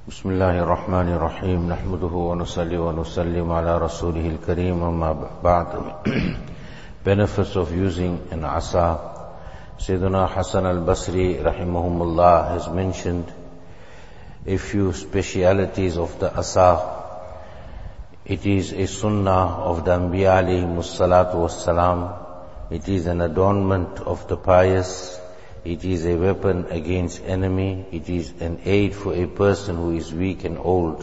بسم الله الرحمن الرحيم نحمده ونصلي ونسلم على رسوله الكريم أما بعد. Benefits of using an asa. Sayyidina Hasan al-Basri rahimahumullah has mentioned a few specialities of the asa. It is a sunnah of the Anbiya alayhimus salatu wassalam. It is an adornment of the pious. It is a weapon against enemy. It is an aid for a person who is weak and old.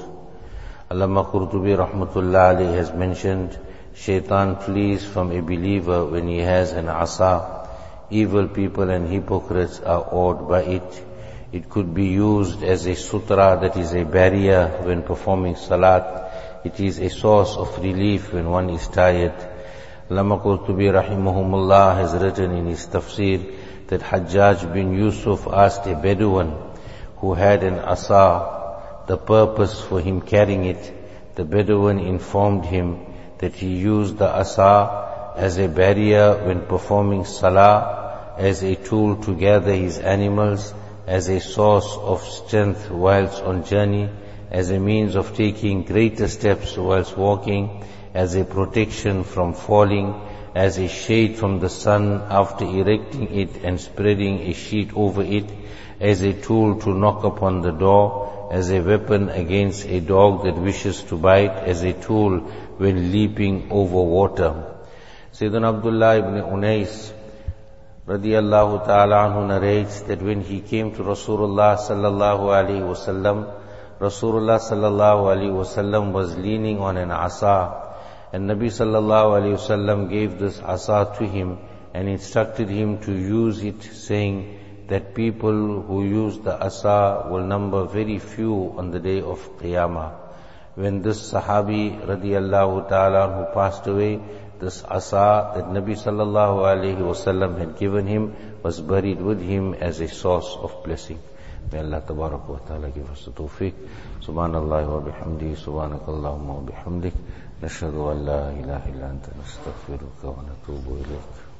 Allama Qurtubi rahmatullah alayhi has mentioned, Shaitan flees from a believer when he has an asa. Evil people and hypocrites are awed by it. It could be used as a sutra, that is a barrier when performing salat. It is a source of relief when one is tired. Allama Qurtubi rahimahumullah has written in his tafsir that Hajjaj bin Yusuf asked a Bedouin who had an asa the purpose for him carrying it. The Bedouin informed him that he used the asa as a barrier when performing salah, as a tool to gather his animals, as a source of strength whilst on journey, as a means of taking greater steps whilst walking, as a protection from falling, as a shade from the sun after erecting it and spreading a sheet over it, as a tool to knock upon the door, as a weapon against a dog that wishes to bite, as a tool when leaping over water. Sayyidina Abdullah ibn Unais radiyallahu ta'ala anhu narrates that when he came to Rasulullah sallallahu alaihi wasallam, Rasulullah sallallahu alaihi wasallam was leaning on an asa, and Nabi sallallahu alayhi wasallam gave this asa to him and instructed him to use it, saying that people who use the asa will number very few on the day of Qiyamah. When this Sahabi radiyallahu ta'ala who passed away, this asa that Nabi sallallahu alayhi wasallam had given him was buried with him as a source of blessing. May Allah tabarak wa ta'ala give us the tawfiq. Subhanallah wa bihamdi, subhanakallahumma wa bihamdik. نشهد أن لا إله إلا أنت نستغفرك ونتوب إليك.